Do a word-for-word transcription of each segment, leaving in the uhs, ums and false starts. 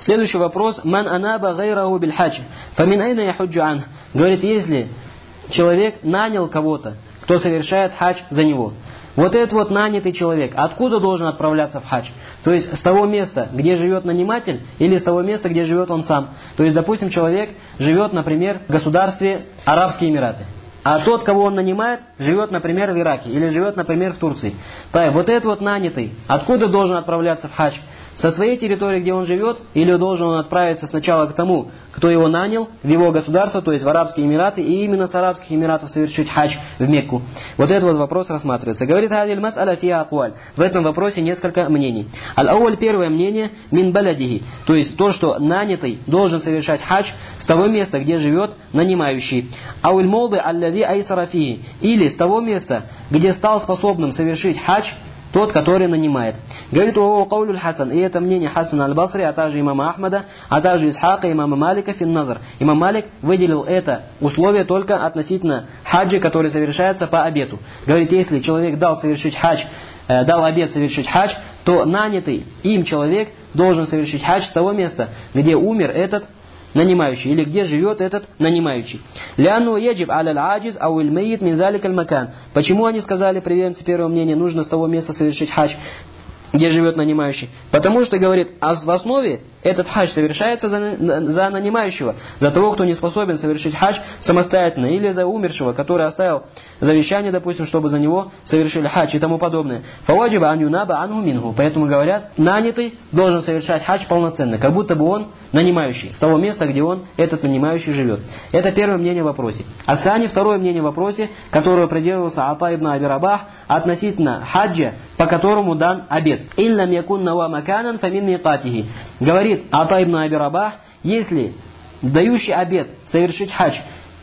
Следующий вопрос. Ман анаба гайраху биль хадж. Фамин айна яхуджу ан. Говорит, если человек нанял кого-то, кто совершает хадж за него. Вот этот вот нанятый человек, откуда должен отправляться в хадж? То есть с того места, где живет наниматель, или с того места, где живет он сам. То есть, допустим, человек живет, например, в государстве Арабские Эмираты. А тот, кого он нанимает, живет, например, в Ираке, или живет, например, в Турции. Так, вот этот вот нанятый, откуда должен отправляться в хадж? Со своей территории, где он живет, или должен он отправиться сначала к тому, кто его нанял, в его государство, то есть в Арабские Эмираты, и именно с Арабских Эмиратов совершить хадж в Мекку. Вот этот вот вопрос рассматривается. Говорит Хадиль Мас'аля фи акваль. В этом вопросе несколько мнений. Аль-Ауль, первое мнение, мин баладихи, то есть то, что нанятый должен совершать хадж с того места, где живет нанимающий. Ауль молды аллади айсарафии, или с того места, где стал способным совершить хадж тот, который нанимает. Говорит, о каулюль Хасан, и это мнение Хасана аль-Басри, а также имама Ахмада, а также Исхака, имама Малика, фин-назар. Имам Малик выделил это условие только относительно хаджа, который совершается по обету. Говорит, если человек дал совершить хадж, э, дал обет совершить хадж, то нанятый им человек должен совершить хадж с того места, где умер этот нанимающий, или где живет этот нанимающий. Ляну яджиб аляль аджиз ауиль мейит мин заликаль макан. Почему они сказали, приверженцы первого мнения, нужно с того места совершить хадж, где живет нанимающий? Потому что, говорит, а в основе этот хадж совершается за, за нанимающего, за того, кто не способен совершить хадж самостоятельно, или за умершего, который оставил завещание, допустим, чтобы за него совершили хадж и тому подобное. Фаваджиба ан юнаба анху минху. Поэтому говорят, нанятый должен совершать хадж полноценно, как будто бы он нанимающий, с того места, где он, этот нанимающий, живет. Это первое мнение в вопросе. Асани, второе мнение в вопросе, которое придерживался Ата ибн Аби Рабах относительно хаджа, по которому дан обет. Иллам якун нава маканан фамин микатихи. Говорит Ата ибн Аби Рабах, если дающий обет совершить хадж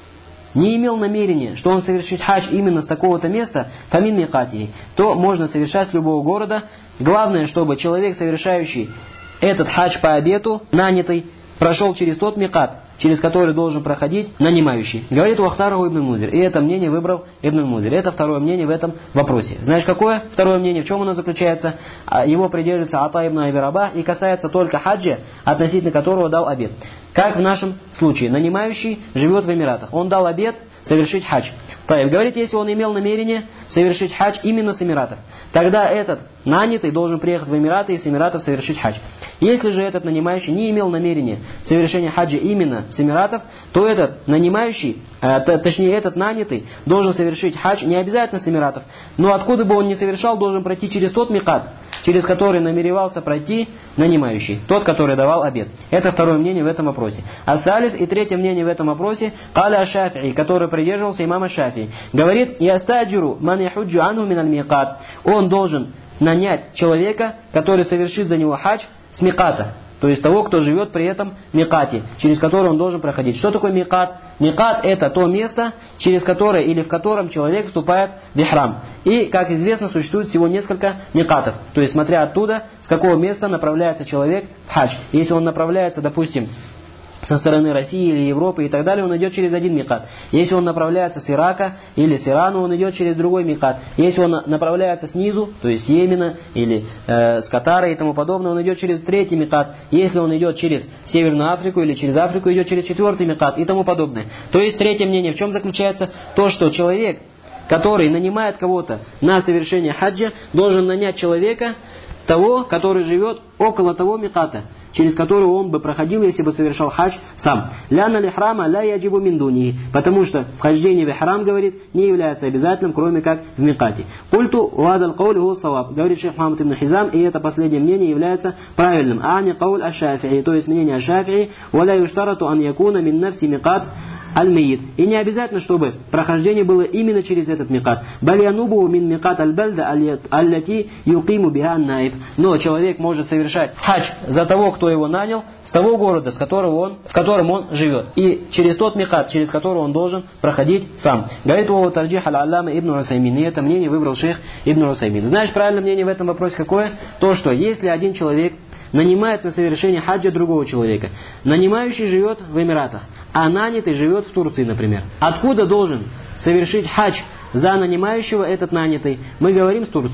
не имел намерения, что он совершит хадж именно с такого-то места, фамин микатихи, то можно совершать с любого города. Главное, чтобы человек, совершающий этот хадж по обету, нанятый, прошел через тот микат, через который должен проходить нанимающий. Говорит Уахтараху ибн Музир. И это мнение выбрал ибн Музир. Это второе мнение в этом вопросе. Знаешь, какое второе мнение? В чем оно заключается? Его придерживается Ата ибн Аби Рабах и касается только хаджа, относительно которого дал обет. Как в нашем случае. Нанимающий живет в Эмиратах. Он дал обет совершить хадж. Говорит, если он имел намерение совершить хадж именно с Эмиратов, тогда этот нанятый должен приехать в Эмираты и с Эмиратов совершить хадж. Если же этот нанимающий не имел намерения совершения хаджа именно с Эмиратов, то этот нанимающий, э, точнее этот нанятый, должен совершить хадж не обязательно с Эмиратов, но откуда бы он ни совершал, должен пройти через тот микат, через который намеревался пройти нанимающий, тот, который давал обет. Это второе мнение в этом вопросе. А салис и третье мнение в этом вопросе, каля Шафии, который придерживался имама Шафии, говорит, ястаджиру ман яхуджу анху миналь микат. Он должен нанять человека, который совершит за него хадж с миката, то есть того, кто живет при этом микате, через который он должен проходить. Что такое микат? Микат — это то место, через которое или в котором человек вступает в ихрам. И, как известно, существует всего несколько микатов. То есть, смотря оттуда, с какого места направляется человек в хадж. Если он направляется, допустим, со стороны России или Европы и так далее, он идет через один микат. Если он направляется с Ирака или с Ирана, он идет через другой микат. Если он направляется снизу, то есть с Йемена или э, с Катара и тому подобное, он идет через третий микат. Если он идет через Северную Африку или через Африку, идет через четвертый микат и тому подобное. То есть третье мнение в чем заключается? То, что человек, который нанимает кого-то на совершение хаджа, должен нанять человека, того, который живет около того миката, через который он бы проходил, если бы совершал хадж сам. Ляна лихрама ля яджибу мин дуни. Потому что вхождение в ихрам, говорит, не является обязательным, кроме как в микате. Культу вадал кауль ху саваб. Говорит шейх Мухаммад ибн Хизам, и это последнее мнение является правильным. Ани кауль аш-Шафии, то есть мнение аш-Шафии, валя юштарату ан якуна мин нафси микат аль-Мейит. И не обязательно, чтобы прохождение было именно через этот микат. Балянубу мин микат аль-Бальда аль-Лати юкиму биха наиб. Но человек может совершать хадж за того, кто его нанял, с того города, с которого он, в котором он живет. И через тот микат, через который он должен проходить сам. Говорит о тарджих аль-Аллама ибн Усаймин. И это мнение выбрал шейх ибн Усаймин. Знаешь, правильное мнение в этом вопросе какое? То, что если один человек нанимает на совершение хаджа другого человека, нанимающий живет в Эмиратах, а нанятый живет в Турции, например. Откуда должен совершить хадж за нанимающего этот нанятый? Мы говорим с Турции.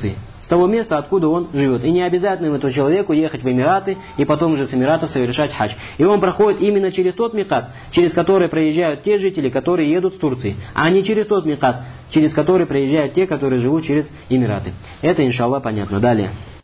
с того места, откуда он живет. И не обязательно этому человеку ехать в Эмираты и потом уже с Эмиратов совершать хадж. И он проходит именно через тот микат, через который проезжают те жители, которые едут с Турции, а не через тот микат, через который проезжают те, которые живут через Эмираты. Это, иншаллах, понятно. Далее.